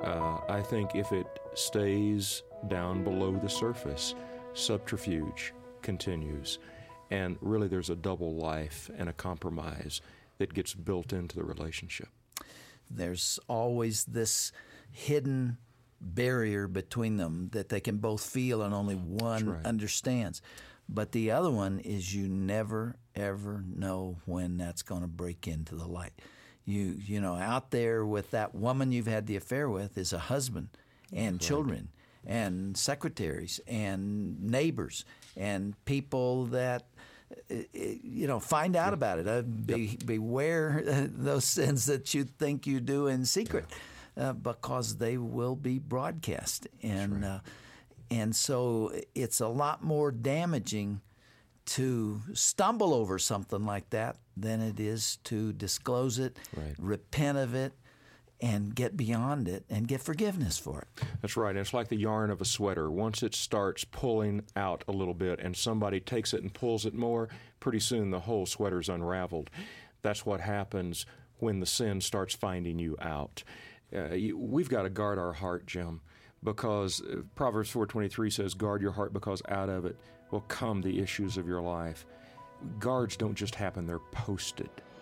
I think if it stays down below the surface, subterfuge continues. And really there's a double life and a compromise that gets built into the relationship. There's always this hidden barrier between them that they can both feel and only one understands. But the other one is you never, ever know when that's going to break into the light. You know, out there with that woman you've had the affair with is a husband and children and secretaries and neighbors and people that, you know, find out about it. Beware those sins that you think you do in secret, because they will be broadcast. And so it's a lot more damaging to stumble over something like that than it is to disclose it, repent of it, and get beyond it and get forgiveness for it. That's right. And it's like the yarn of a sweater. Once it starts pulling out a little bit and somebody takes it and pulls it more, pretty soon the whole sweater's unraveled. That's what happens when the sin starts finding you out. We've got to guard our heart, Jim, because Proverbs 4:23 says, guard your heart because out of it will come the issues of your life. Guards don't just happen, they're posted.